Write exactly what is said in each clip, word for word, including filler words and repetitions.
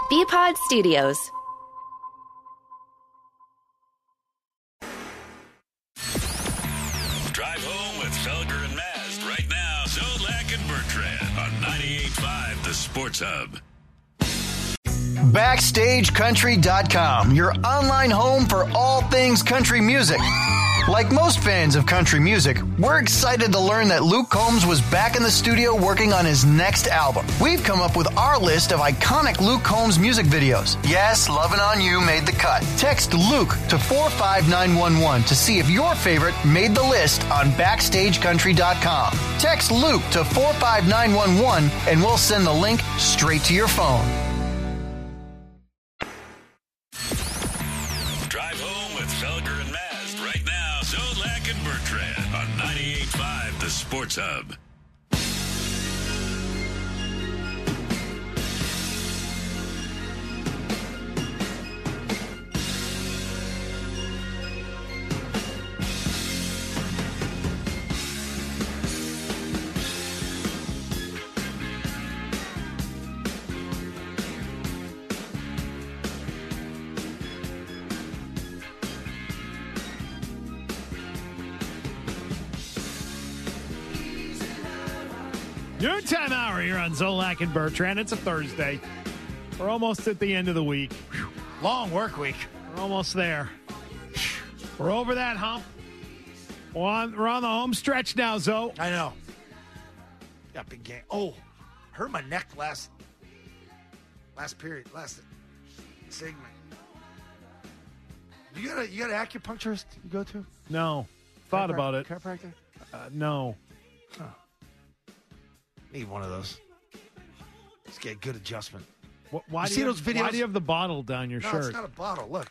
B-Pod Studios. Drive home with Felger and Mast right now. Zolak and Bertrand on ninety-eight point five The Sports Hub. Backstage Country dot com, your online home for all things country music. Like most fans of country music, we're excited to learn that Luke Combs was back in the studio working on his next album. We've come up with our list of iconic Luke Combs music videos. Yes, Lovin' On You made the cut. Text Luke to four five nine one one to see if your favorite made the list on Backstage Country dot com. Text Luke to four five nine one one and we'll send the link straight to your phone. Drive home with Felger and Mast right now. Zolak and Bertrand on ninety-eight point five The Sports Hub. Noontime hour here on Zolak and Bertrand. It's a Thursday. We're almost at the end of the week. Whew. Long work week. We're almost there. We're over that hump. We're on, we're on the home stretch now, Zo. I know. Got big game. Oh, hurt my neck last last period, last segment. You got a you got an acupuncturist you go to? No. Thought about it. Chiropractor? Uh, no. Huh. Need one of those. Just get good adjustment. Wh- Why, You do see you those have, videos? why do you have the bottle down your No, shirt? it's not a bottle. Look.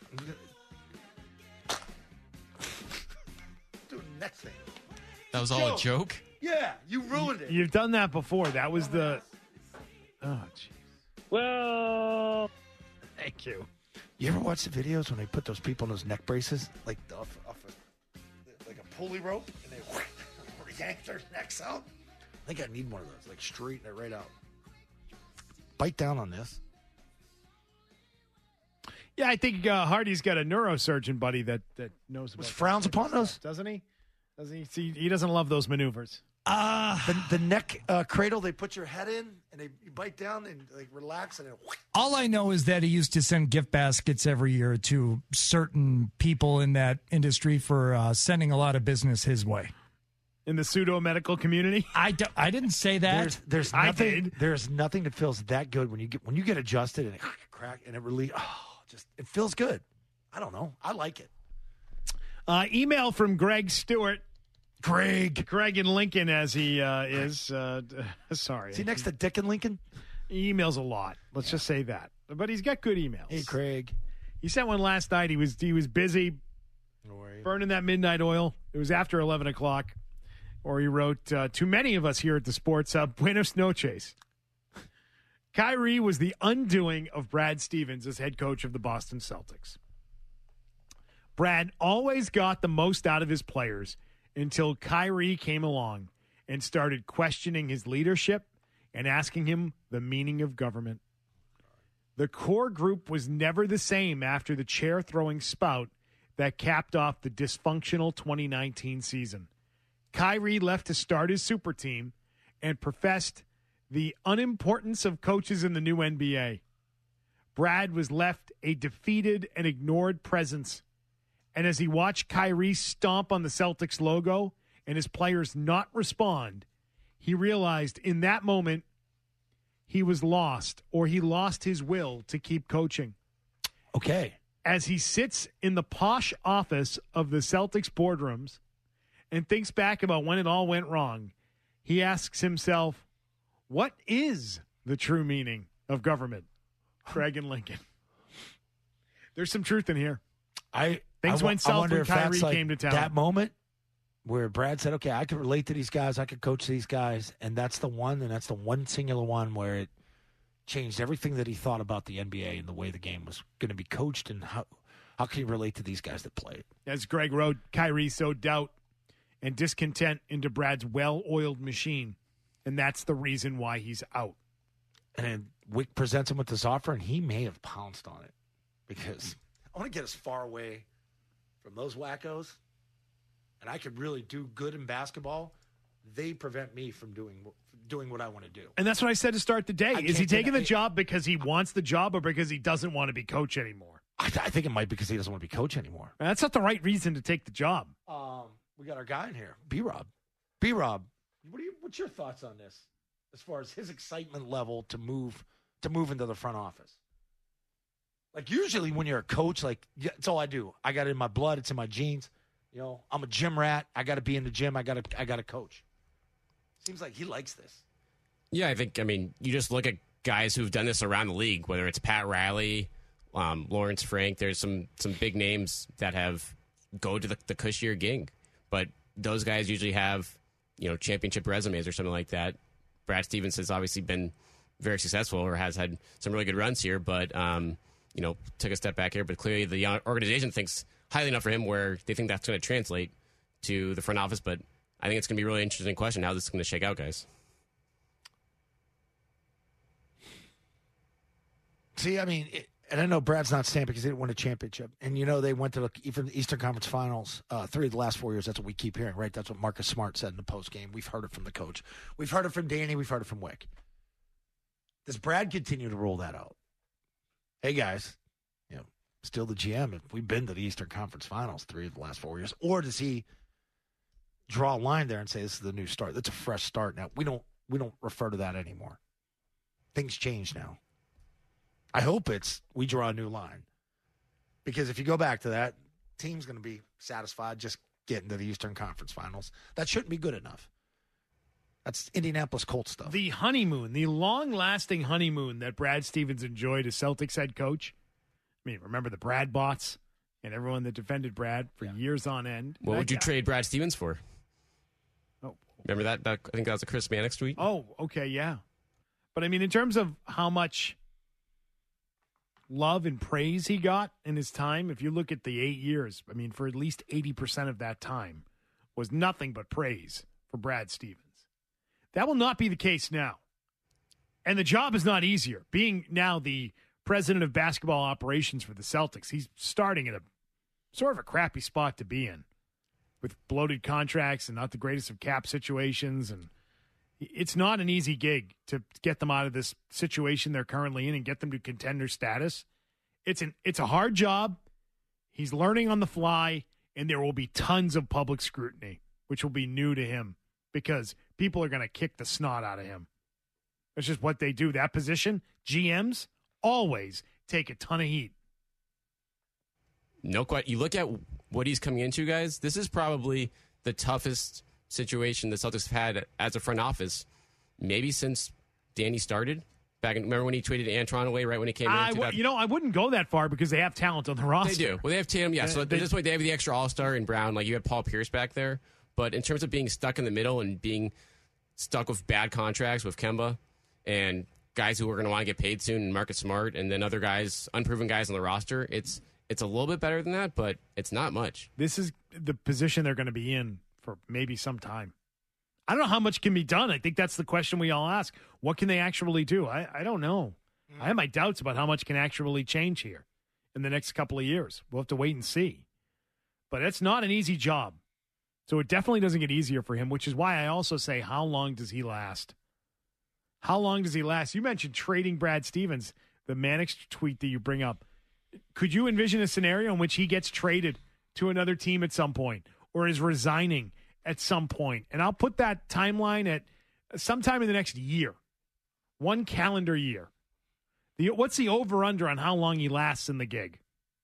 Do a neck thing. That was all a joke? Yeah, you ruined it. You've done that before. That was the... Oh, jeez. Well, Thank you. you ever watch the videos when they put those people in those neck braces, like off, off a, like a pulley rope, and they yank their necks out? I think I need one of those, like straighten it right out. Bite down on this. Yeah, I think uh, Hardy's got a neurosurgeon buddy that, that knows about Was frowns that upon stuff, those? doesn't he? Doesn't he? See, he doesn't love those maneuvers. Uh, The, the neck uh, cradle, they put your head in, and they you bite down and like relax, and then All I know is that he used to send gift baskets every year to certain people in that industry for uh, sending a lot of business his way. In the pseudo-medical community? I, do, I didn't say that. There's, there's I nothing. did. There's nothing that feels that good when you get when you get adjusted and it crack and it really oh just it feels good. I don't know. I like it. Uh, email from Greg Stewart. Greg. Greg in Lincoln, as he uh, is. Uh, sorry. Is he next to Dick and Lincoln? He emails a lot. Let's just say that. But he's got good emails. Hey, Craig. He sent one last night. He was he was busy burning that midnight oil. It was after eleven o'clock. Or he wrote, uh, to many of us here at the Sports Hub, Buenos noches. Kyrie was the undoing of Brad Stevens as head coach of the Boston Celtics. Brad always got the most out of his players until Kyrie came along and started questioning his leadership and asking him the meaning of government. The core group was never the same after the chair-throwing spout that capped off the dysfunctional twenty nineteen season. Kyrie left to start his super team and professed the unimportance of coaches in the new N B A. Brad was left a defeated and ignored presence. And as he watched Kyrie stomp on the Celtics logo and his players not respond, he realized in that moment he was lost, or he lost his will to keep coaching. Okay. As he sits in the posh office of the Celtics boardrooms and thinks back about when it all went wrong, he asks himself, what is the true meaning of government? Craig and Lincoln. There's some truth in here. I Things I, went I south wonder when if that's Kyrie like came to town. That moment where Brad said, okay, I can relate to these guys. I could coach these guys. And that's the one, and that's the one singular one where it changed everything that he thought about the N B A and the way the game was going to be coached and how, how can you relate to these guys that play it. As Greg wrote, Kyrie sowed doubt and discontent into Brad's well-oiled machine, and that's the reason why he's out. And then Wick presents him with this offer, and he may have pounced on it because I want to get as far away from those wackos, and I could really do good in basketball. They prevent me from doing doing what I want to do. And that's what I said to start the day. I Is he taking the I, job because he wants the job or because he doesn't want to be coach anymore? I, I think it might be because he doesn't want to be coach anymore. And that's not the right reason to take the job. Um, we got our guy in here, B-Rob. B-Rob, what do you? What's your thoughts on this as far as his excitement level to move to move into the front office? Like usually when you're a coach, like yeah, that's all I do. I got it in my blood. It's in my genes. You know, I'm a gym rat. I got to be in the gym. I got to. I got to coach. Seems like he likes this. Yeah, I think. I mean, you just look at guys who've done this around the league. Whether it's Pat Riley, um, Lawrence Frank. There's some some big names that have go to the, the cushier gig, but those guys usually have you know championship resumes or something like that. Brad Stevens has obviously been very successful or has had some really good runs here, but um, you know took a step back here. But clearly, the organization thinks highly enough for him where they think that's going to translate to the front office. But I think it's going to be a really interesting question how this is going to shake out, guys. See, I mean, it, and I know Brad's not staying because he didn't win a championship. And, you know, they went to the, even the Eastern Conference Finals uh, three of the last four years. That's what we keep hearing, right? That's what Marcus Smart said in the postgame. We've heard it from the coach. We've heard it from Danny. We've heard it from Wick. Does Brad continue to roll that out? Hey, guys, you know, still the G M. If we've been to the Eastern Conference Finals three of the last four years. Or does he draw a line there and say this is the new start? That's a fresh start now. We don't we don't refer to that anymore. Things change now. I hope it's we draw a new line. Because if you go back to that, team's going to be satisfied just getting to the Eastern Conference Finals. That shouldn't be good enough. That's Indianapolis Colts stuff. The honeymoon, the long-lasting honeymoon that Brad Stevens enjoyed as Celtics head coach. I mean, remember the Brad bots and everyone that defended Brad for yeah. years on end. What that would you guy. trade Brad Stevens for? Oh, remember that? that? I think that was a Chris Mannix tweet. Oh, okay, yeah. But I mean, in terms of how much love and praise he got in his time, if you look at the eight years, I mean, for at least eighty percent of that time was nothing but praise for Brad Stevens. That will not be the case now. And the job is not easier. Being now the president of basketball operations for the Celtics, he's starting at a sort of a crappy spot to be in with bloated contracts and not the greatest of cap situations. And it's not an easy gig to get them out of this situation they're currently in and get them to contender status. It's an it's a hard job. He's learning on the fly, and there will be tons of public scrutiny, which will be new to him because people are going to kick the snot out of him. That's just what they do. That position, G Ms always take a ton of heat. No question. You look at what he's coming into, guys. This is probably the toughest situation the Celtics have had as a front office, maybe since Danny started. Back in, remember when he tweeted Antron away right when he came I in? w- you know, I wouldn't go that far because they have talent on the roster. They do. Well, they have Tatum, yeah. So they, at this point, they have the extra All-Star in Brown. Like, you had Paul Pierce back there. But in terms of being stuck in the middle and being stuck with bad contracts with Kemba and guys who are going to want to get paid soon and Marcus Smart and then other guys, unproven guys on the roster, it's it's a little bit better than that, but it's not much. This is the position they're going to be in for maybe some time. I don't know how much can be done. I think that's the question we all ask. What can they actually do? I, I don't know. Mm. I have my doubts about how much can actually change here in the next couple of years. We'll have to wait and see. But it's not an easy job. So it definitely doesn't get easier for him, which is why I also say, how long does he last? How long does he last? You mentioned trading Brad Stevens, the Mannix tweet that you bring up. Could you envision a scenario in which he gets traded to another team at some point or is resigning at some point? And I'll put that timeline at sometime in the next year, one calendar year. The, what's the over-under on how long he lasts in the gig?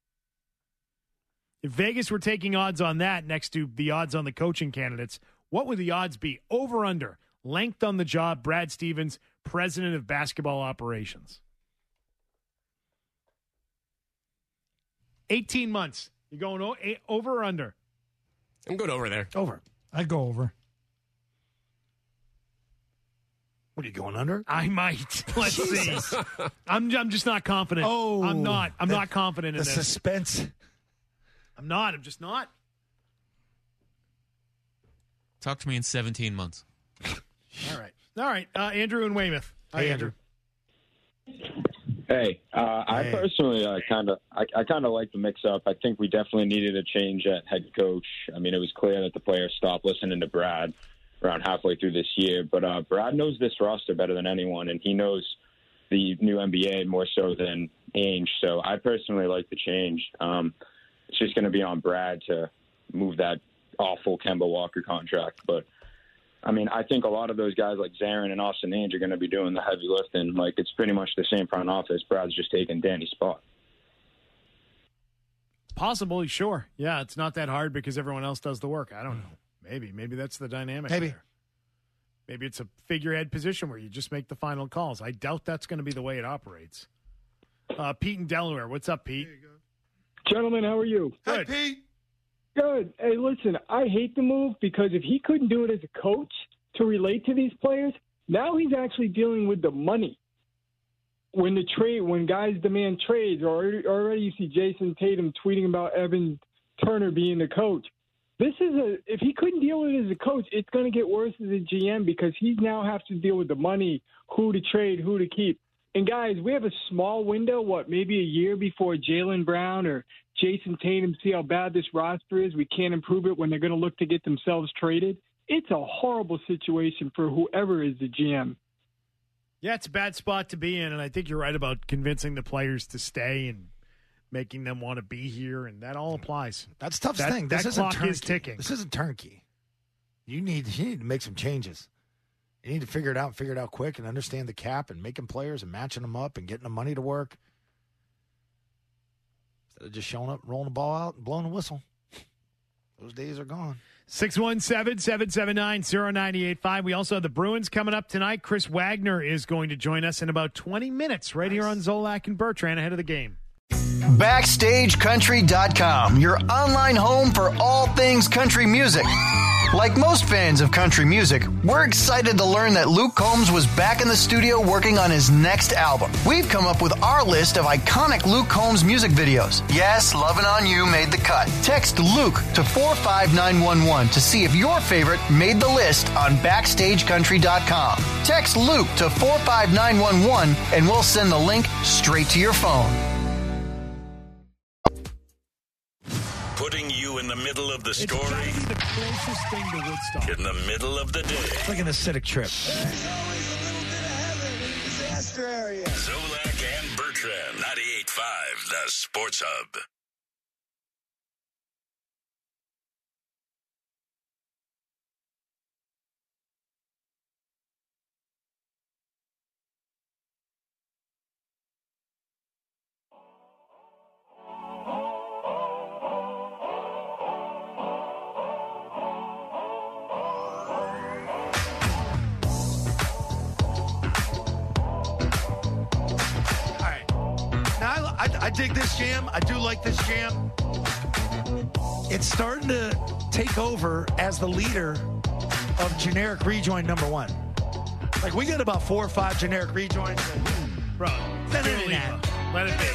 If Vegas were taking odds on that next to the odds on the coaching candidates, what would the odds be? Over-under, length on the job, Brad Stevens, president of basketball operations. eighteen months. You going o- over or under? I'm going over there. Over. I'd go over. What are you going under? I might. Let's see. I'm I'm just not confident. Oh, I'm not. I'm the, not confident in the this. suspense. I'm not. I'm just not. Talk to me in seventeen months. All right. All right. Uh, Andrew and Weymouth. Hi, hey, Andrew. Hey, uh, I Hey. personally uh, kind of I, I kind of like the mix-up. I think we definitely needed a change at head coach. I mean, it was clear that the players stopped listening to Brad around halfway through this year. But uh, Brad knows this roster better than anyone, and he knows the new N B A more so than Ainge. So I personally like the change. Um, it's just going to be on Brad to move that awful Kemba Walker contract. But, I mean, I think a lot of those guys like Zarin and Austin Ainge are going to be doing the heavy lifting. Like, it's pretty much the same front office. Brad's just taking Danny's spot. Possibly, sure. Yeah, it's not that hard because everyone else does the work. I don't know. Maybe. Maybe that's the dynamic Maybe. there. Maybe it's a figurehead position where you just make the final calls. I doubt that's going to be the way it operates. Uh, Pete in Delaware. What's up, Pete? Gentlemen, how are you? Good. Pete. Good. Hey, listen, I hate the move because if he couldn't do it as a coach to relate to these players, now he's actually dealing with the money. When the trade, when guys demand trades, or already, already you see Jason Tatum tweeting about Evan Turner being the coach. This is a if he couldn't deal with it as a coach, it's going to get worse as a G M because he now has to deal with the money, who to trade, who to keep. And guys, we have a small window, what, maybe a year before Jaylen Brown or Jason Tatum see how bad this roster is. We can't improve it when they're going to look to get themselves traded. It's a horrible situation for whoever is the G M. Yeah, it's a bad spot to be in, and I think you're right about convincing the players to stay and making them want to be here, and that all applies. That's the tough That- thing. This that isn't clock turnkey. is ticking. This isn't turnkey. You need you need to make some changes. You need to figure it out and figure it out quick and understand the cap and making players and matching them up and getting the money to work. Instead of just showing up, rolling the ball out, and blowing the whistle. Those days are gone. six one seven, seven seven nine, zero nine eight five. We also have the Bruins coming up tonight. Chris Wagner is going to join us in about twenty minutes right here on Zolak and Bertrand ahead of the game. Backstage Country dot com, your online home for all things country music. Like most fans of country music, we're excited to learn that Luke Combs was back in the studio working on his next album. We've come up with our list of iconic Luke Combs music videos. Yes, Lovin' On You made the cut. Text Luke to four five nine one one to see if your favorite made the list on Backstage Country dot com. Text Luke to four five nine one one and we'll send the link straight to your phone. Putting you in the middle of the It's story, gotta be the closest thing to Woodstock. in the middle of the day. It's like an acidic trip. Zolak and Bertrand, ninety-eight point five, the Sports Hub. I, I dig this jam. I do like this jam. It's starting to take over as the leader of generic rejoin number one. Like, we got about four or five generic rejoins. Bro, Let Dua it Lipa. Let it be.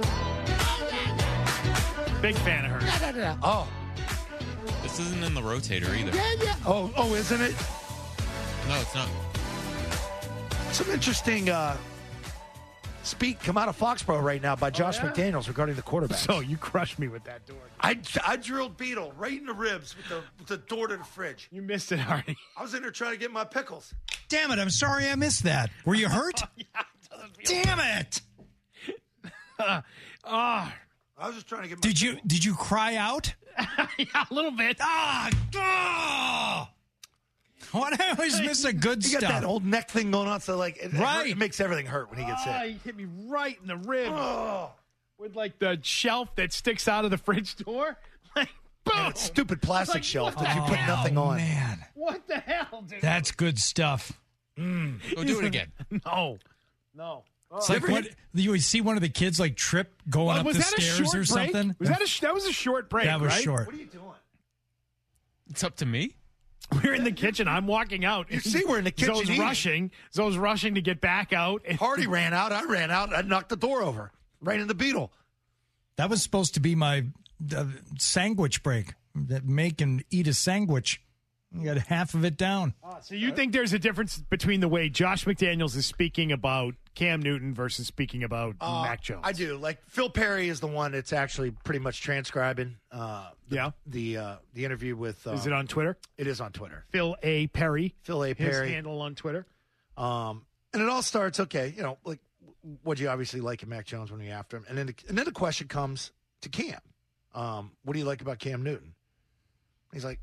Big fan of her. Oh. This isn't in the rotator either. Yeah, yeah. Oh, oh, isn't it? No, it's not. Some interesting uh, speak come out of Foxborough right now by Josh yeah? McDaniels regarding the quarterback. So you crushed me with that door. I, I drilled Beetle right in the ribs with the, with the door to the fridge. You missed it, Hardy. I was in there trying to get my pickles. Damn it, I'm sorry I missed that. Were you hurt? Damn it. Uh, oh. I was just trying to get my Did you did you cry out? Yeah, a little bit. Ah, oh. Why do I always miss a good You stuff? got that old neck thing going on, so like it, it Right. hurt- it makes everything hurt when he gets Ah, hit. he hit me right in the rib. Oh. With like the shelf that sticks out of the fridge door. Like, boom. And it's stupid plastic Like, shelf what that you the put hell? nothing on. Man, What the hell, dude? that's good stuff. Go do it again. No. No. It's like what you always see one of the kids like trip going Well, up was the that a stairs short or break? something. Was that a sh- that was a short break? That was right? short. What are you doing? It's up to me. We're in the kitchen. I'm walking out. You see we're in the kitchen Zoe's eating. rushing. Zoe's rushing to get back out. And Hardy ran out. I ran out. I knocked the door over. Right in the Beetle. That was supposed to be my uh, sandwich break. That make and eat a sandwich. You got half of it down. Ah, so you think there's a difference between the way Josh McDaniels is speaking about Cam Newton versus speaking about Uh, Mac Jones? I do. Like Phil Perry is the one that's actually pretty much transcribing. Uh, the, Yeah. The uh, the interview with. Uh, Is it on Twitter? It is on Twitter. Phil A. Perry. Phil A. His Perry. handle on Twitter. Um, and it all starts okay. You know, like what do you obviously like in Mac Jones when you're after him, and then the, and then the question comes to Cam. Um, what do you like about Cam Newton? He's like,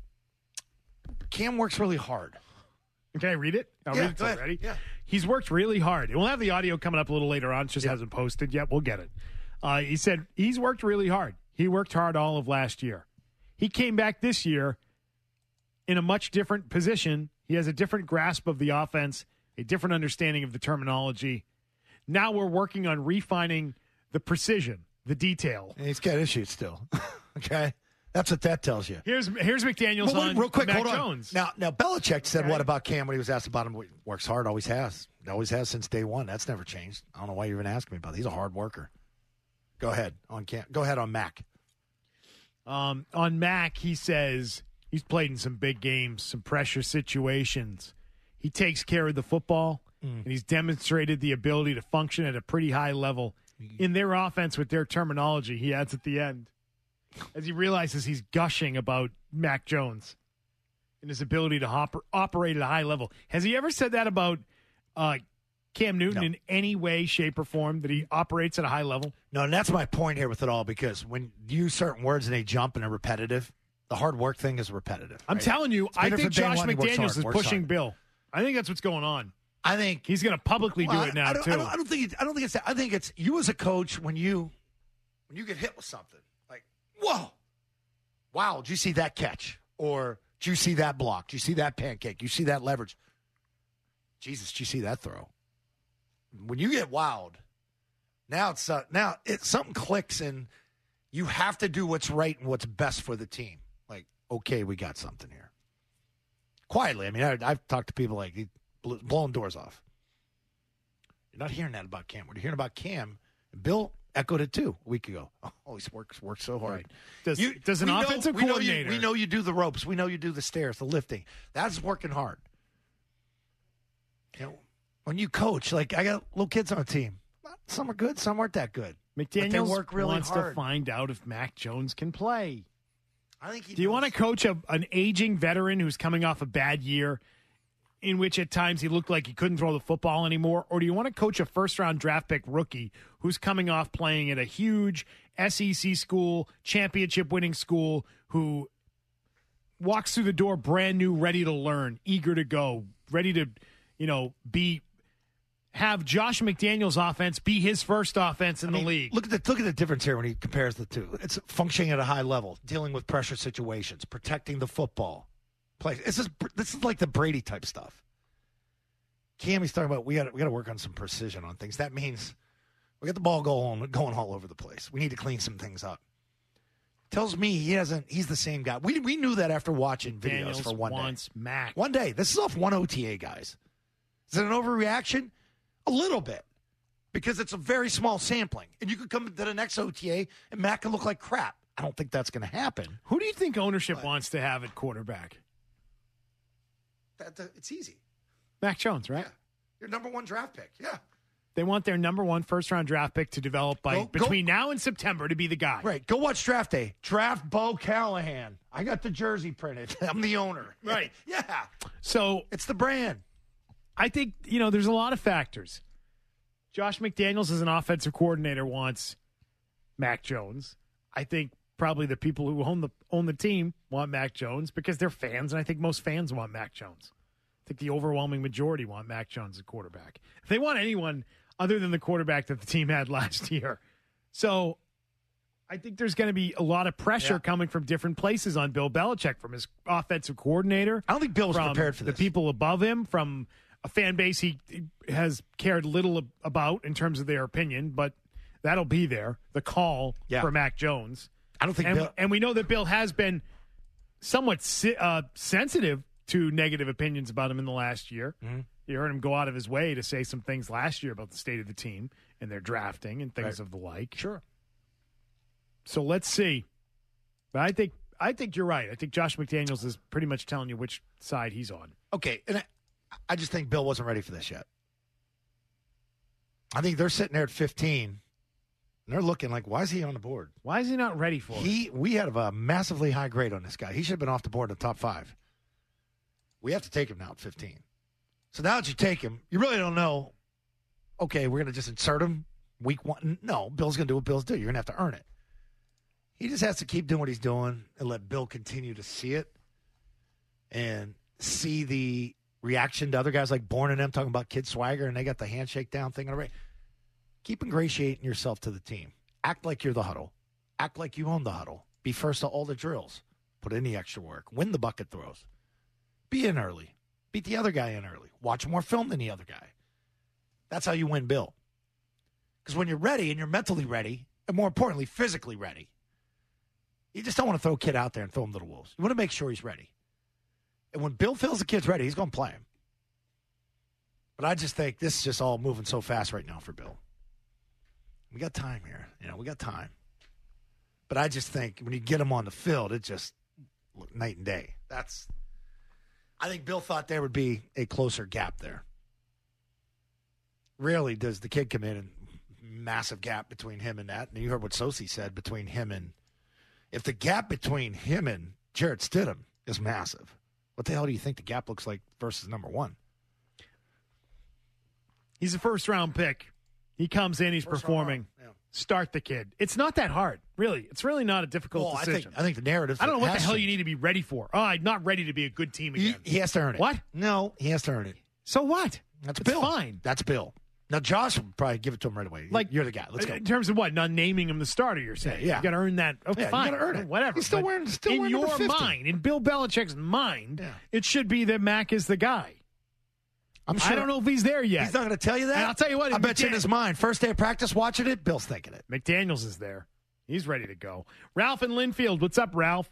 Cam works really hard. Can I read it? I'll Yeah, read it go ahead. already. Yeah. He's worked really hard. We'll have the audio coming up a little later on. It just Yeah. hasn't posted yet. We'll get it. Uh, he said he's worked really hard. He worked hard all of last year. He came back this year in a much different position. He has a different grasp of the offense, a different understanding of the terminology. Now we're working on refining the precision, the detail. And he's got issues still. Okay, that's what that tells you. Here's here's McDaniels Well, wait, on real quick, Mac hold on. Jones. Now, now Belichick said Okay. what about Cam when he was asked about him? He works hard, always has. Always has since day one. That's never changed. I don't know why you're even asking me about it. He's a hard worker. Go ahead on Cam. Go ahead on Mac. Um, on Mac, he says he's played in some big games, some pressure situations. He takes care of the football, and he's demonstrated the ability to function at a pretty high level in their offense with their terminology, he adds at the end, as he realizes he's gushing about Mac Jones and his ability to hop- operate at a high level. Has he ever said that about uh, Cam Newton No. in any way, shape, or form, that he operates at a high level? No, and that's my point here with it all, because when you use certain words and they jump and are repetitive, the hard work thing is repetitive. I'm right? telling you, It's I been think there from day Josh one. He works McDaniels hard, is works pushing hard. Bill. I think that's what's going on. I think He's going to publicly Well, do it now I, I don't, too. I don't, I don't think. It, I don't think it's that. I think it's you as a coach when you when you get hit with something like, whoa, wow, did you see that catch? Or did you see that block? Did you see that pancake? Did you see that leverage? Jesus, did you see that throw? When you get wowed, now it's uh, now it something clicks and you have to do what's right and what's best for the team. Like, okay, we got something here. Quietly, I mean, I, I've talked to people like he blew, blowing doors off. You're not hearing that about Cam. We're hearing about Cam. Bill echoed it too a week ago. Oh, he's works works so hard. Right. Does- You- does an we know- offensive we know you- coordinator- we know you do the ropes. We know you do the stairs, the lifting. That's working hard. You know, when you coach, like I got little kids on the team. Some are good, some aren't that good. But they McDaniels work really wants hard. to find out if Mac Jones can play. I think. He Do you knows- want to coach a, an aging veteran who's coming off a bad year, in which at times he looked like he couldn't throw the football anymore? Or do you want to coach a first-round draft pick rookie who's coming off playing at a huge S E C school, championship-winning school, who walks through the door brand new, ready to learn, eager to go, ready to, you know, be have Josh McDaniels' offense be his first offense in I mean, the league? Look at the look at the difference here when he compares the two. It's functioning at a high level, dealing with pressure situations, protecting the football. Play. This is this is like the Brady type stuff. Cam, he's talking about we got we got to work on some precision on things. That means we got the ball going going all over the place. We need to clean some things up. Tells me he hasn't. He's the same guy. We we knew that after watching videos Daniels for one wants day. Mac. One day. This is off one O T A, guys. Is it an overreaction? A little bit, because it's a very small sampling, and you could come to the next O T A and Mac can look like crap. I don't think that's going to happen. Who do you think ownership wants to have at quarterback? That, that, it's easy. Mac Jones, right? Yeah. Your number one draft pick. Yeah. They want their number one first round draft pick to develop by Go- go- between now and September to be the guy. Right. Go watch draft day. Draft Bo Callahan. I got the jersey printed. I'm the owner. Right. Yeah. So It's the brand. I think, you know, there's a lot of factors. Josh McDaniels as an offensive coordinator wants Mac Jones. I think probably the people who own the own the team want Mac Jones because they're fans, and I think most fans want Mac Jones. I think the overwhelming majority want Mac Jones as quarterback. If they want anyone other than the quarterback that the team had last year. So I think there's going to be a lot of pressure Yeah. coming from different places on Bill Belichick, from his offensive coordinator. I don't think Bill was from prepared for the this. people above him, from a fan base he has cared little ab- about in terms of their opinion, but that'll be there. The call Yeah. for Mac Jones. I don't think And, Bill. and we know that Bill has been somewhat si- uh, sensitive to negative opinions about him in the last year. Mm-hmm. You heard him go out of his way to say some things last year about the state of the team and their drafting and things Right. of the like. Sure. So let's see. But I think I think you're right. I think Josh McDaniels is pretty much telling you which side he's on. Okay, and I, I just think Bill wasn't ready for this yet. I think they're sitting there at fifteen, and they're looking like, why is he on the board? Why is he not ready for he, it? We had a massively high grade on this guy. He should have been off the board in the top five. We have to take him now at fifteen. So now that you take him, you really don't know, okay, we're going to just insert him week one. No, Bill's going to do what Bill's do. You're going to have to earn it. He just has to keep doing what he's doing and let Bill continue to see it and see the reaction to other guys like Bourne and them talking about kid swagger, and they got the handshake down thing already. Keep ingratiating yourself to the team. Act like you're the huddle. Act like you own the huddle. Be first to all the drills. Put in the extra work. Win the bucket throws. Be in early. Beat the other guy in early. Watch more film than the other guy. That's how you win Bill. Because when you're ready and you're mentally ready, and more importantly, physically ready, you just don't want to throw a kid out there and throw him to the wolves. You want to make sure he's ready. And when Bill feels the kid's ready, he's going to play him. But I just think this is just all moving so fast right now for Bill. We got time here. You know, we got time. But I just think when you get him on the field, it just look night and day. That's. I think Bill thought there would be a closer gap there. Rarely does the kid come in and massive gap between him and that. And you heard what Sosi said between him and. If the gap between him and Jarrett Stidham is massive, what the hell do you think the gap looks like versus number one? He's a first round pick. He comes in, he's First performing. round, yeah. Start the kid. It's not that hard, really. It's really not a difficult Well, I decision. think, I think the narrative. I don't know what the has hell to. you need to be ready for. Oh, I'm not ready to be a good team again. He, he has to earn it. What? No, he has to earn it. So what? That's It's Bill. fine. That's Bill. Now, Josh would probably give it to him right away. Like You're the guy. Let's go. In terms of what? Not naming him the starter, you're saying. Yeah, yeah. You got to earn that. Oh, Yeah, you fine. gotta earn it. Whatever. He's still But wearing- still in wearing number your fifty. mind, in Bill Belichick's mind, Yeah. it should be that Mac is the guy. I'm sure. I don't know if he's there yet. He's not going to tell you that. And I'll tell you what, I if bet you in McDan- his mind, first day of practice watching it, Bill's thinking it. McDaniels is there. He's ready to go. Ralph and Linfield. What's up, Ralph?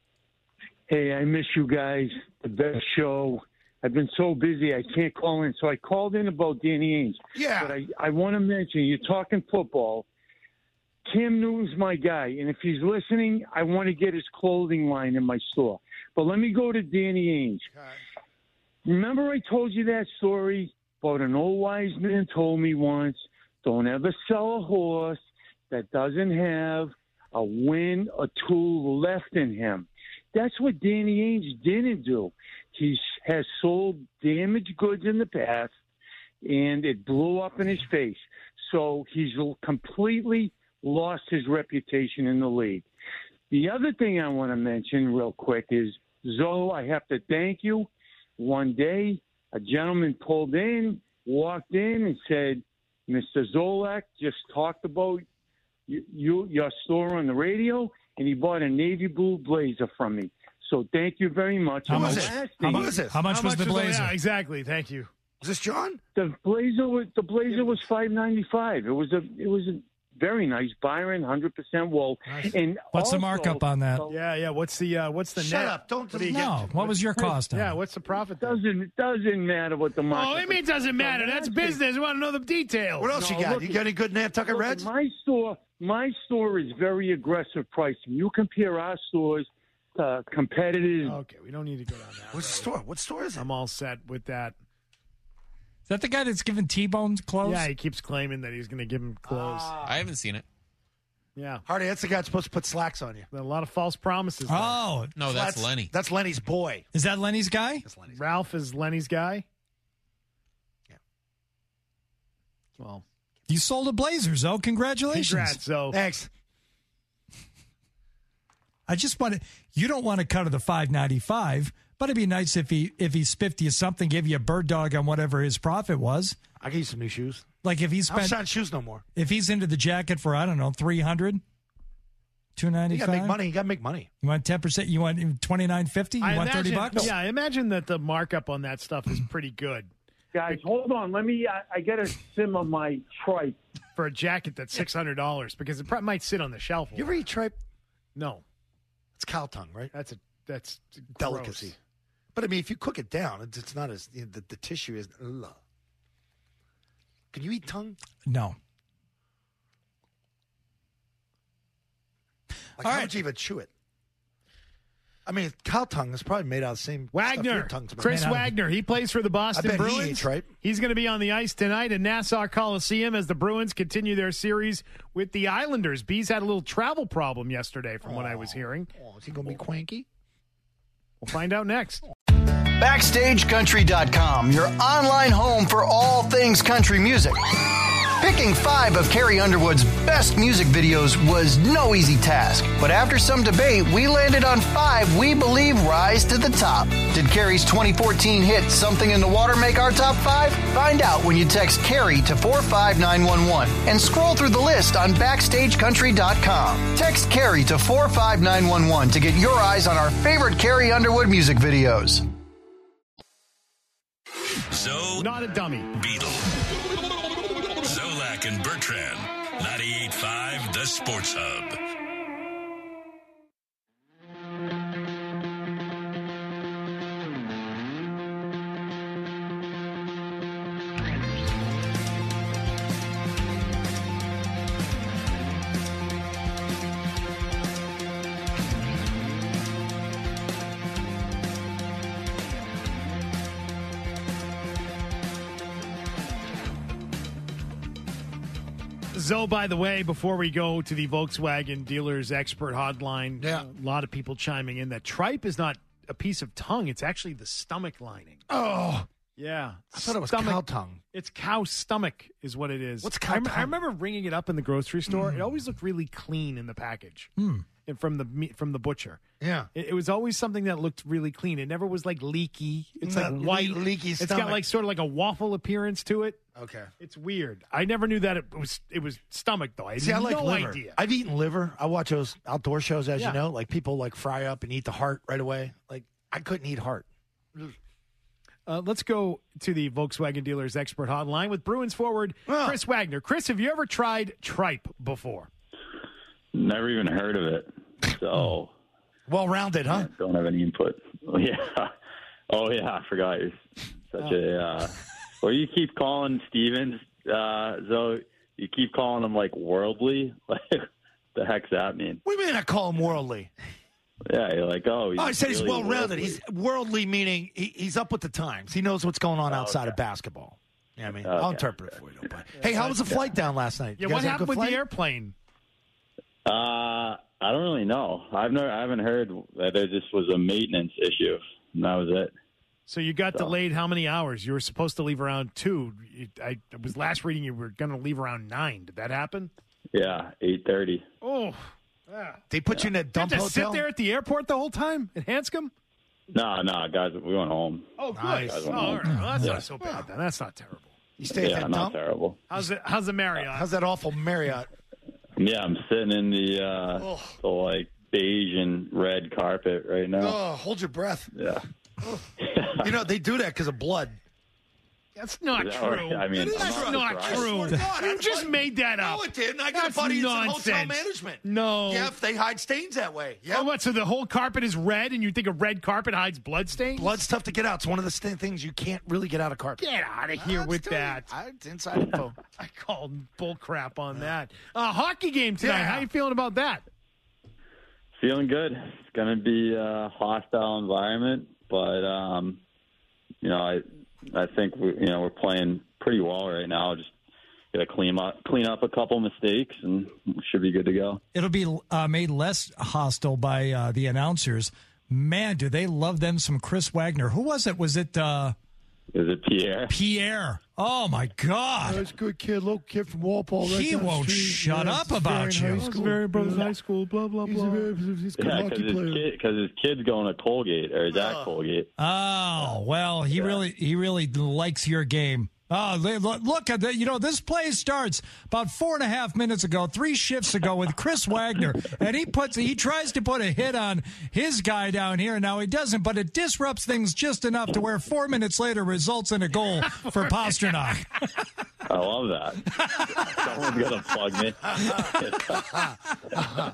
Hey, I miss you guys. The best show. I've been so busy I can't call in. So I called in about Danny Ainge. Yeah. But I, I want to mention, you're talking football. Cam Newton's my guy. And if he's listening, I want to get his clothing line in my store. But let me go to Danny Ainge. Okay. Remember I told you that story about an old wise man told me once, don't ever sell a horse that doesn't have a win or two left in him. That's what Danny Ainge didn't do. He has sold damaged goods in the past, and it blew up in his face. So he's completely lost his reputation in the league. The other thing I want to mention real quick is, Zoe, I have to thank you. One day, a gentleman pulled in, walked in, and said, Mister Zolak just talked about you, you, your store on the radio, and he bought a navy blue blazer from me. So thank you very much. How And much? the it? last How thing- much is this? How much How was the is blazer? Yeah, exactly. Thank you. Is this John? The blazer was the blazer was five ninety five. It was a it was a very nice Byron, hundred percent wool. And What's the also- markup on that? Yeah, yeah. What's the uh, what's the Shut net? up. Don't- What do you No. get? What was your cost on Yeah, it? what's the profit? There? Doesn't it doesn't matter what the market. Oh, I mean, it doesn't matter. That's business. We want to know the details. What else No, you got? look- You got any good Nantucket Look, Reds? My store, my store is very aggressive pricing. You compare our stores to competitors. Okay, we don't need to go down that. What's the store? What store is it? I'm all set with that. Is that the guy that's giving T-Bone clothes? Yeah, he keeps claiming that he's going to give him clothes. I haven't seen it. yeah, Hardy, that's the guy that's supposed to put slacks on you. a lot of false promises. there. Oh, No, that's, Lenny. That's Lenny's boy. is that Lenny's guy? That's Lenny's. Ralph is Lenny's guy. Yeah. Well, You sold a blazer, Zoe. Congratulations. congrats. So Thanks. I just want to. You don't want to cut to the five ninety five, but it'd be nice if he if he spiffed you something, gave you a bird dog on whatever his profit was. I'll give you some new shoes. Like if he I'm spent selling shoes no more. if he's into the jacket for I don't know three hundred, two ninety You got to make five. money. You got to make money. You want ten percent? You want twenty nine fifty? You I want imagine, thirty bucks? Yeah, I imagine that the markup on that stuff is pretty good Guys, hold on. Let me. I, I got to simmer my tripe. for a jacket that's six hundred dollars because it probably might sit on the shelf. a You ever while. eat tripe? No, It's cow tongue, right? that's a that's Delicacy. gross. But I mean, if you cook it down, it's, it's not as you know, the, the tissue is. Ugh. Can you eat tongue? No. Like, All how right. would you even chew it? I mean, cow tongue is probably made out of the same Wagner, stuff your tongue's made Chris out of. Wagner, he plays for the Boston I bet he Bruins. eats, right? He's going to be on the ice tonight in Nassau Coliseum as the Bruins continue their series with the Islanders. Bees had a little travel problem yesterday, from what I was hearing. Oh, is he going to be cranky? We'll find out next. Backstage Country dot com, your online home for all things country music. Picking five of Carrie Underwood's best music videos was no easy task, but after some debate, we landed on five we believe rise to the top. Did Carrie's twenty fourteen hit Something in the Water make our top five? Find out when you text Carrie to four five nine one one and scroll through the list on Backstage Country dot com. Text Carrie to four five nine one one to get your eyes on our favorite Carrie Underwood music videos. So Not a dummy. Beetle. Zolak and Bertrand. ninety-eight point five The Sports Hub. Zoe, by the way, before we go to the Volkswagen Dealers Expert Hotline, Yeah. a lot of people chiming in that tripe is not a piece of tongue. It's actually the stomach lining. Oh, Yeah. I thought it was Stomach- cow tongue. It's cow stomach is what it is. What's I, cow rem- tongue? I remember ringing it up in the grocery store. It always looked really clean in the package Hmm. and from the meat, from the butcher. Yeah. It, it was always something that looked really clean. It never was like leaky. It's Not like white, le- leaky It's got stomach. like sort of like a waffle appearance to it. Okay. It's weird. I never knew that it was it was stomach though. I had See, I like no liver. idea. I've eaten liver. I watch those outdoor shows, as Yeah. you know. Like people like fry up and eat the heart right away. Like I couldn't eat heart. Uh, let's go to the Volkswagen Dealers Expert Hotline with Bruins forward Oh. Chris Wagner. Chris, have you ever tried tripe before? Never even heard of it. So Well rounded, huh? don't have any input. Yeah. Oh yeah, I forgot. You're such a. Uh, well, you keep calling Stevens. Uh, so you keep calling him like worldly. Like, the heck's that mean? What do you mean I call him worldly? Yeah, you're like, oh. He's Oh, I said he's really well rounded. worldly. He's worldly, meaning he, he's up with the times. He knows what's going on Oh, outside okay. of basketball. Yeah, I mean, I'll Okay. interpret it for you. Don't worry. Hey, how was the flight down last night? Yeah, You what guys have a happened good with flight? the airplane? Uh, I don't really know. I've never, I haven't heard that there just was a maintenance issue. And that was it. So you got So- delayed how many hours? You were supposed to leave around two. You- I was last reading you were going to leave around nine. Did that happen? Yeah, eight thirty. Oh, yeah. They put you in that You dump had to hotel? sit there at the airport the whole time in Hanscom? No, no, guys, we went home. Oh, good. Nice. Oh, all right. Well, that's Yeah. not so bad then. That's not terrible. You stay at Yeah, that not dump? terrible. How's it? How's the Marriott? How's that awful Marriott? Yeah, I'm sitting in the, uh, the like beige and red carpet right now. Oh, hold your breath. Yeah. You know, they do that because of blood. That's not Is that true. right? I mean, It is That's I'm not surprised. true. I swear to God, You I- just made that up. No, it didn't. I got That's a buddy that's in nonsense. hotel management. No. Yeah, if they hide stains that way. Yeah. Oh, what? So the whole carpet is red, and you think a red carpet hides blood stains? Blood's tough to get out. It's one of the st- things you can't really get out of carpet. Get out of here I'm with telling you, that. I- It's inside info. I called bull crap on that. Uh, hockey game tonight. Yeah. How you feeling about that? Feeling good. It's going to be a hostile environment, but um, you know, I I think we, you know we're playing pretty well right now. Just got to clean up clean up a couple mistakes, and we should be good to go. It'll be uh, made less hostile by uh, the announcers. Man, do they love them some Chris Wagner. Who was it? Was it uh, Is it Pierre? Pierre? Oh, my God. That's a good kid, local kid from Walpole. Right He down the won't street. shut Yeah, up he's about very you. high school. Very brothers high school. Blah blah He's blah. a very he's a good Yeah, hockey because his player. kid, because his kid's going to Colgate or he's at Colgate. Oh, well, he really he really likes your game. Oh, they- look, look at that. You know, this play starts about four and a half minutes ago, three shifts ago with Chris Wagner. And he puts, he tries to put a hit on his guy down here. Now he doesn't, but it disrupts things just enough to where four minutes later results in a goal for Pasternak. I love that. Someone's gonna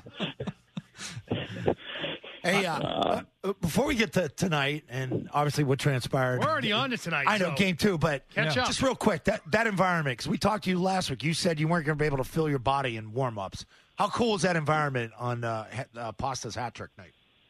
plug me. Hey, uh, uh, before we get to tonight, and obviously what transpired. We're already on to tonight. I know, so game two, but Catch up. just real quick, that, that environment, because we talked to you last week. You said you weren't going to be able to feel your body in warm-ups. How cool is that environment on uh, ha- uh, Pasta's hat trick night?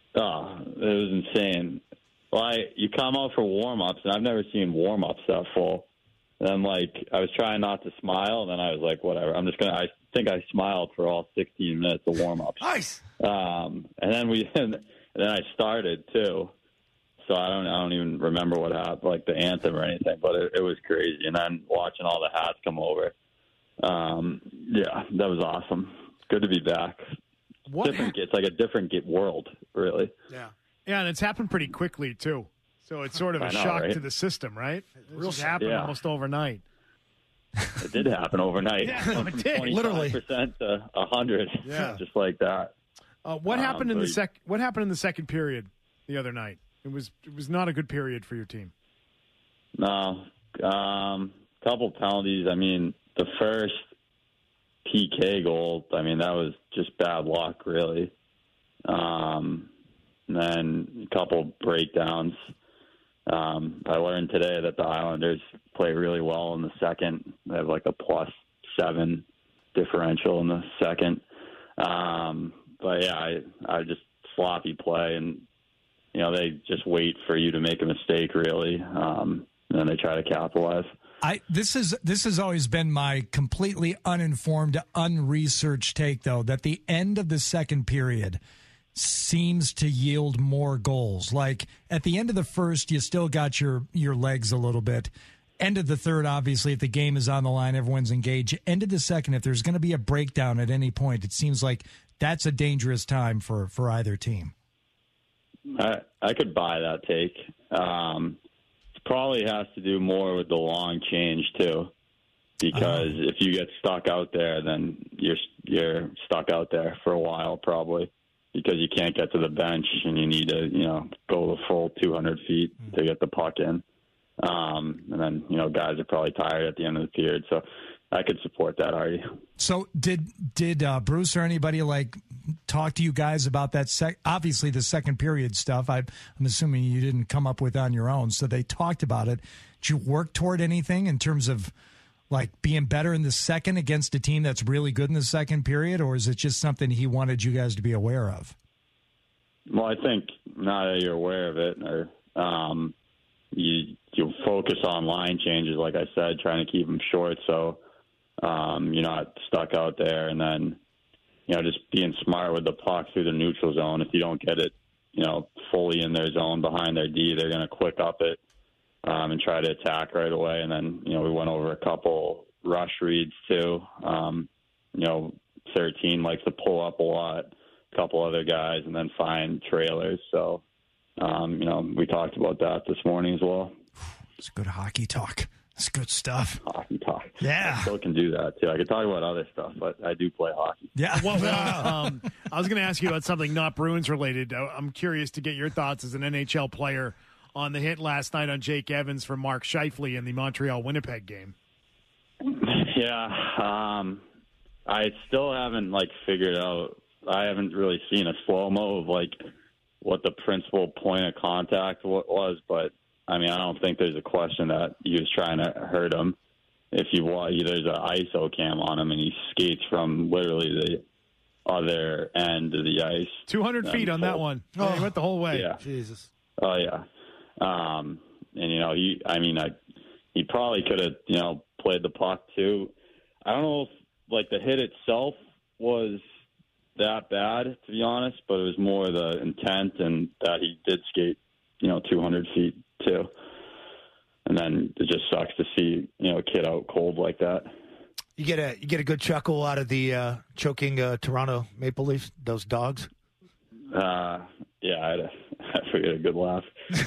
Oh, it was insane. Well, I, you come out for warm-ups, and I've never seen warm-ups that full. And I'm like, I was trying not to smile, and then I was like, whatever. I'm just going to, I think I smiled for all sixteen minutes of warm-ups. Nice. Um, and then we, and then I started, too. So I don't, I don't even remember what happened, like the anthem or anything, but it, it was crazy. And then watching all the hats come over. Um, yeah, that was awesome. Good to be back. What different, ha- it's like a different world, really. Yeah. Yeah, and it's happened pretty quickly, too. So it's sort of a I know, shock right? to the system, right? It Real just happened yeah. almost overnight. It did happen overnight. Yeah, no, it did. twenty-five percent to one hundred, Yeah. just like that. Uh, what Um, happened in but- the sec? What happened in the second period the other night? It was it was not a good period for your team. No, um, couple penalties. I mean, the first P K goal, I mean, that was just bad luck, really. Um, and then a couple breakdowns. Um, I learned today that the Islanders play really well in the second. They have like a plus seven differential in the second. Um, but yeah, I, I just sloppy play, and you know they just wait for you to make a mistake, really, um, and then they try to capitalize. I this is this has always been my completely uninformed, unresearched take, though, that the end of the second period seems to yield more goals. Like at the end of the first, you still got your your legs a little bit. End of the third, obviously, if the game is on the line, everyone's engaged. End of the second, if there's going to be a breakdown at any point, it seems like that's a dangerous time for, for either team. I I could buy that take. Um, it probably has to do more with the long change too, because uh, if you get stuck out there, then you're you're stuck out there for a while probably, because you can't get to the bench and you need to you know go the full two hundred feet to get the puck in, um, and then you know guys are probably tired at the end of the period, so I could support that already. So did did uh, Bruce or anybody like talk to you guys about that? Sec- obviously, the second period stuff. I, I'm assuming you didn't come up with on your own. So they talked about it. Did you work toward anything in terms of like being better in the second against a team that's really good in the second period, or is it just something he wanted you guys to be aware of? Well, I think now that you're aware of it, or um, you you focus on line changes, like I said, trying to keep them short, so. Um, you're not stuck out there, and then, you know, just being smart with the puck through the neutral zone. If you don't get it, you know, fully in their zone behind their D, they're going to quick up it um, and try to attack right away. And then, you know, we went over a couple rush reads too. Um, you know, thirteen likes to pull up a lot, a couple other guys, and then find trailers. So, um, you know, we talked about that this morning as well. It's good hockey talk. It's good stuff. Hockey talk. Yeah. I still can do that, too. I could talk about other stuff, but I do play hockey. Yeah. Well, well, um, I was going to ask you about something not Bruins related. I'm curious to get your thoughts as an N H L player on the hit last night on Jake Evans for Mark Scheifele in the Montreal-Winnipeg game. Yeah. Um, I still haven't, like, figured out. I haven't really seen a slow-mo of, like, what the principal point of contact was, but I mean, I don't think there's a question that he was trying to hurt him. If you watch, there's an I S O cam on him, and he skates from literally the other end of the ice. two hundred feet on that one. Oh, yeah, he went the whole way. Yeah. Jesus. Oh, yeah. Um, and, you know, he, I mean, I, he probably could have, you know, played the puck, too. I don't know if, like, the hit itself was that bad, to be honest, but it was more the intent and that he did skate, you know, two hundred feet. Too, and then it just sucks to see you know a kid out cold like that. You get a you get a good chuckle out of the uh, choking uh, Toronto Maple Leafs, those dogs. Uh, yeah, I had a, I forget a good laugh.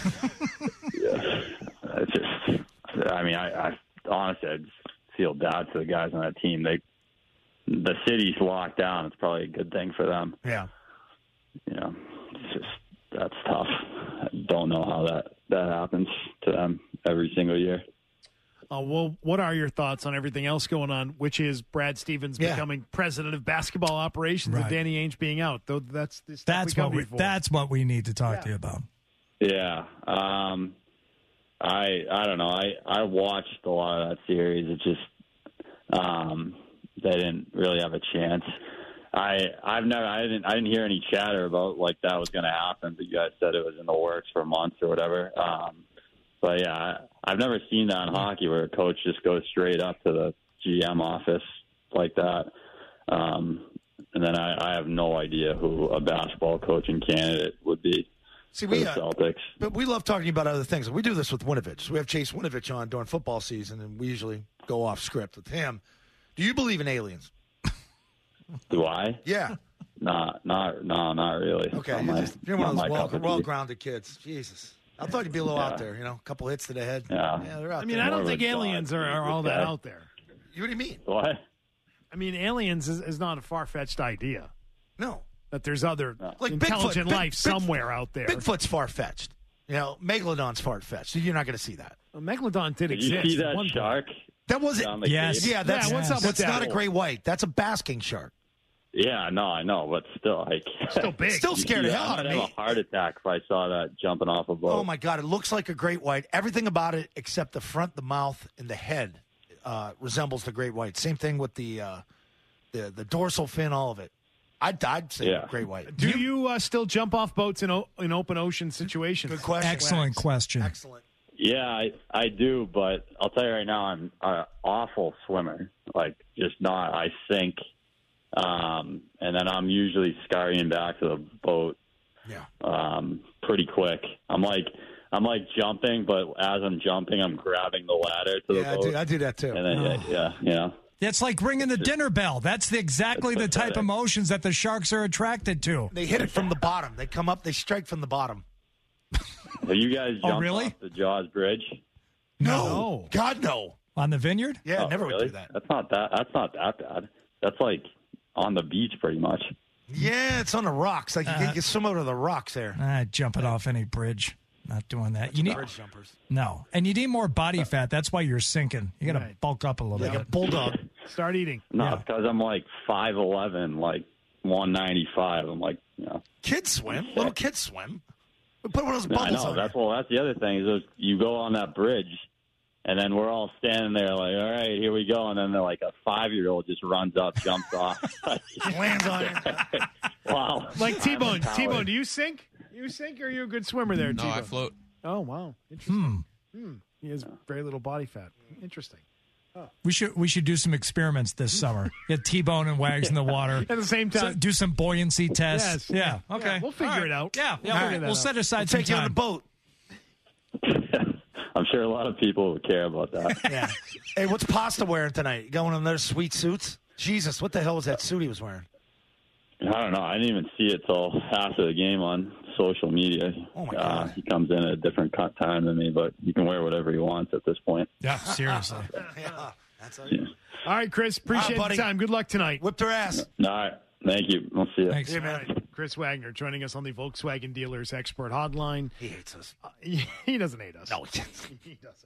Yeah, it's just, I mean, I, I honestly I just feel bad for the guys on that team. They, the city's locked down. It's probably a good thing for them. Yeah, you know, it's just that's tough. I don't know how that. that happens to them every single year. Uh, well, what are your thoughts on everything else going on, which is Brad Stevens yeah. becoming president of basketball operations right. and Danny Ainge being out? Though that's the stuff that's we what we for. that's what we need to talk yeah. to you about. Yeah, um, I I don't know. I I watched a lot of that series. It just um, they didn't really have a chance. I I've never I didn't I didn't hear any chatter about like that was going to happen, but you guys said it was in the works for months or whatever. Um, but yeah, I, I've never seen that in hockey where a coach just goes straight up to the G M office like that. Um, and then I, I have no idea who a basketball coaching candidate would be. See, for we the uh, Celtics. But we love talking about other things. We do this with Winovich. We have Chase Winovich on during football season, and we usually go off script with him. Do you believe in aliens? Do I? Yeah. Nah, not, no, not really. Okay. Not You're, my, just, you're one of not those my well, cup of tea. well-grounded kids. Jesus. I thought you'd be a little Yeah. out there, you know, a couple hits to the head. Yeah. Yeah, they're out I mean, there. I don't More think of a aliens dog. are, are all that Yeah. out there. What do you mean? What? I mean, aliens is, is not a far-fetched idea. No. That there's other Like intelligent Bigfoot. Big- life Big- somewhere out there. Bigfoot's far-fetched. You know, Megalodon's far-fetched. You're not going to see that. Well, Megalodon did Did exist. you see at that one point. shark? That wasn't. Down the Yes. Cape? Yeah, that's, Yeah, what's up with that's that? not a great white. That's a basking shark. Yeah, no, I know, but still, like, Still big. Still scared the yeah, hell out I'd of have me. a heart attack if I saw that jumping off a boat. Oh, my God. It looks like a great white. Everything about it except the front, the mouth, and the head uh, resembles the great white. Same thing with the, uh, the the dorsal fin, all of it. I'd, I'd say Yeah. great white. Do you uh, still jump off boats in, o- in open ocean situations? Good question. Excellent question. Excellent. Yeah, I, I do, but I'll tell you right now, I'm an awful swimmer. Like, just not. I sink, um, and then I'm usually scurrying back to the boat. Yeah. Um, pretty quick. I'm like, I'm like jumping, but as I'm jumping, I'm grabbing the ladder to the Yeah, I boat. do, I do that too. And then, yeah, yeah, you know. It's like ringing the dinner bell. That's the, exactly the type of motions that the sharks are attracted to. They hit it from the bottom. They come up, they strike from the bottom. Have you guys Oh, jumped really? off the Jaws Bridge? No. No. God, no. On the vineyard? Yeah, Oh, never really? would do that. That's not that. That's not that bad. That's like on the beach, pretty much. Yeah, it's on the rocks. Like you, Uh, can, you can swim over the rocks there. Ah, jumping off any bridge. Not doing that. You need Bridge jumpers. no, and you need more body fat. That's why you're sinking. You got to Right. bulk up a little Like a bit. bulldog. Start eating. No, Yeah. it's because I'm like five eleven, like one ninety-five. I'm like, you know. Kids swim. Little kids swim. We put one of those No, I bubbles know. on That's you. well. That's the other thing is those, you go on that bridge, and then we're all standing there like, all right, here we go, and then they're like a five year old just runs up, jumps off, Lands on you. wow. Like I'm T-Bone. empowered. T-Bone, do you sink? You sink or are you a good swimmer there, No, T-Bone? I float. Oh, wow. Interesting. Hmm. He has very little body fat. Interesting. We should we should do some experiments this summer. Get T-Bone and Wags in the water. At the same So, time. do some buoyancy tests. Yes. Yeah. Yeah, Okay. we'll figure All right. it out. Yeah. We'll Yeah. figure that We'll out. set aside We'll some take you on time. the boat. I'm sure a lot of people would care about that. Yeah. Hey, what's Pasta wearing tonight? You got one of those sweet suits? Jesus, what the hell was that suit he was wearing? I don't know. I didn't even see it till after the game on social media. Oh, my Uh, God. he comes in at a different co- time than me, but you can wear whatever he wants at this point. Yeah. Seriously. Yeah. That's all Yeah. All right, Chris. Appreciate buddy. the time. Good luck tonight. Whipped her ass. All right. Thank you. We'll see you. Thanks. Hey, All man. right. Chris Wagner joining us on the Volkswagen Dealers Expert Hotline. He hates us. Uh, he, he doesn't hate us. No, he doesn't. he doesn't.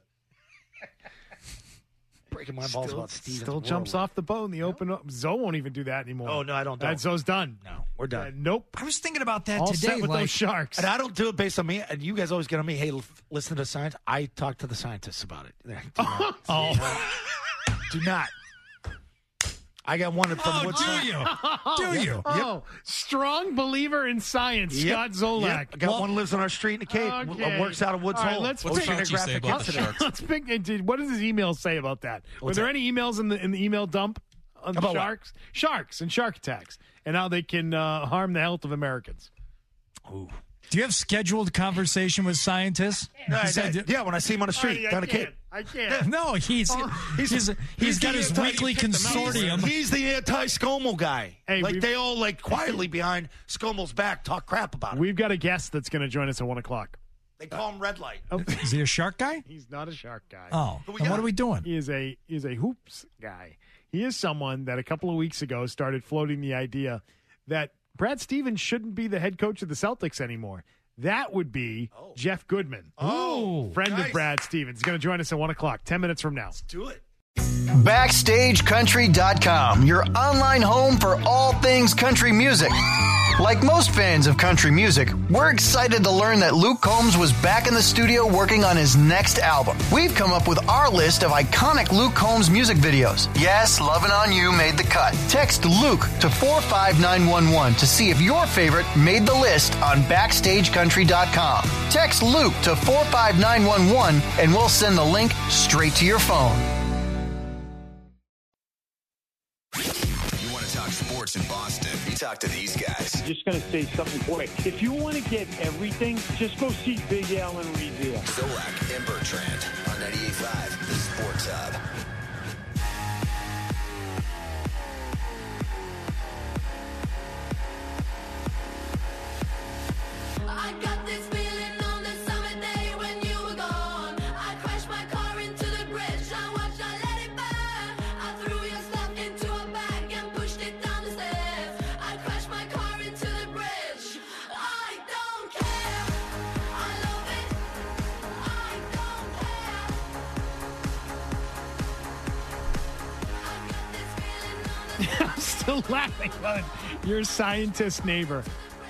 Breaking my balls Still, about Stevens. still jumps off the boat in the open. Up. Zoe won't even do that anymore. Oh, no, I don't. That don't. Zoe's done. No, we're Uh, done. nope. I was thinking about that All today. set with like, those sharks. And I don't do it based on me. And you guys always get on me. Hey, l- listen to science. I talk to the scientists about it. Do not. oh, do not. I got one from oh, do Woodside. you? Do you? Oh, strong believer in science, Yep. Scott Zolak. Yep. I got Well- one lives on our street in the Cape. Okay. Works out of Woods All right, Hole. let's What's pick- Fauci say about the sharks? Let's pick. uh, did- What does his email say about that? Were What's there that? any emails in the in the email dump on the About what? sharks? Sharks and shark attacks, and how they can uh, harm the health of Americans. Ooh. Do you have scheduled conversation with scientists? No, I- He said- I- yeah, when I see him on the street, I, I down the can't. Cape. I can't. No, he's he's he's, he's got the his anti- weekly he picked them out. consortium. He's the anti-ScoMo guy. Hey, like we've- they all like quietly behind ScoMo's back talk crap about him. We've got a guest that's going to join us at one o'clock. They call him Red Light. Oh, Is he a shark guy? he's not a shark guy. Oh, Who we and got? what are we doing? He is a he is a hoops guy. He is someone that a couple of weeks ago started floating the idea that Brad Stevens shouldn't be the head coach of the Celtics anymore. That would be Jeff Goodman, Oh, friend nice. of Brad Stevens. He's going to join us at one o'clock, ten minutes from now. Do it. Backstage Country dot com, your online home for all things country music. Like most fans of country music, we're excited to learn that Luke Combs was back in the studio working on his next album. We've come up with our list of iconic Luke Combs music videos. Yes, Lovin' On You made the cut. Text Luke to four five nine one one to see if your favorite made the list on backstage country dot com. Text Luke to four five nine one one and we'll send the link straight to your phone. You want to talk sports in Boston? You talk to these guys. Just going to say something quick. If you want to get everything, just go see Big Al and Revere. Zolak and Bertrand on ninety-eight point five, the Sports Hub. I got this feeling on the summer day when you were gone. I crashed my car into the bridge. I watched, I let it burn. I threw your stuff into a bag and pushed it down the stairs. I crashed my car into the bridge. I don't care. I love it. I don't care. I got this feeling on the I'm still laughing on your scientist neighbor.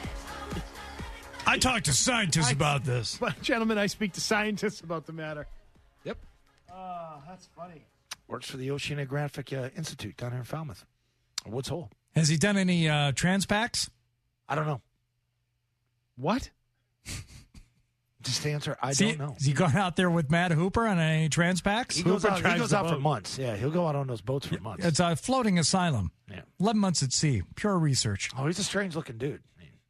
I talked to scientists I- about this. But, gentlemen, I speak to scientists about the matter. Yep. Oh, that's funny. Works for the Oceanographic uh, Institute down here in Falmouth. Woods Hole. Has he done any uh, trans packs? I don't know. What? Just to answer, I Has he- don't know. Has he gone out there with Matt Hooper on any trans packs? He goes out, he goes out for months. Yeah, he'll go out on those boats for months. It's a floating asylum. Yeah. eleven months at sea. Pure research. Oh, he's a strange looking dude.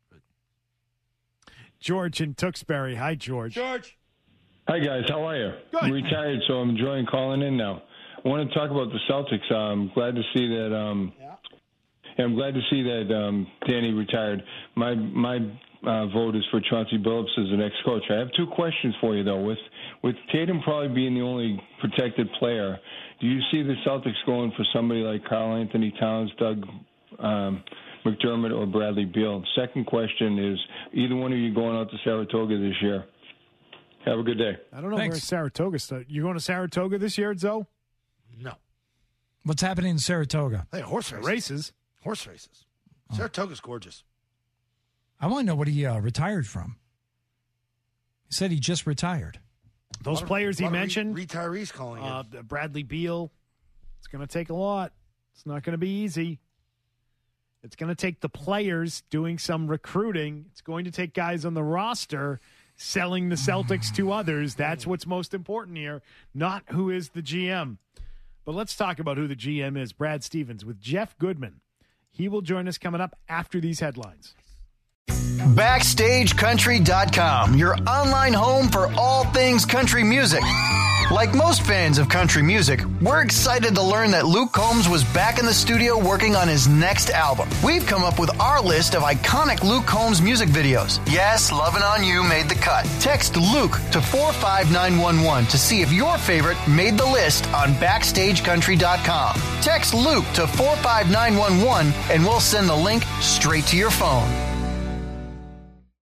George in Tewksbury. Hi, George. George. Hi, guys. How are you? Good. I'm retired, so I'm enjoying calling in now. I want to talk about the Celtics. I'm glad to see that. Um, yeah. I'm glad to see that um, Danny retired. My my uh, vote is for Chauncey Billups as the next coach. I have two questions for you, though. With with Tatum probably being the only protected player, do you see the Celtics going for somebody like Karl Anthony Towns, Doug um, McDermott, or Bradley Beal? Second question is, either one of you going out to Saratoga this year? Have a good day. I don't know Thanks. where Saratoga started. You going to Saratoga this year, Zoe? No. What's happening in Saratoga? Hey, horse races. Races. Horse races. Saratoga's gorgeous. I want to know what he uh, retired from. He said he just retired. Those of- players he lot of re- mentioned, retirees calling uh, it. Bradley Beal, it's going to take a lot. It's not going to be easy. It's going to take the players doing some recruiting. It's going to take guys on the roster selling the Celtics to others. That's what's most important here, not who is the G M. But let's talk about who the G M is. Brad Stevens with Jeff Goodman. He will join us coming up after these headlines. backstage country dot com, your online home for all things country music. Like most fans of country music, we're excited to learn that Luke Combs was back in the studio working on his next album. We've come up with our list of iconic Luke Combs music videos. Yes, Lovin' On You made the cut. Text Luke to four five nine one one to see if your favorite made the list on backstage country dot com. Text Luke to four five nine one one and we'll send the link straight to your phone.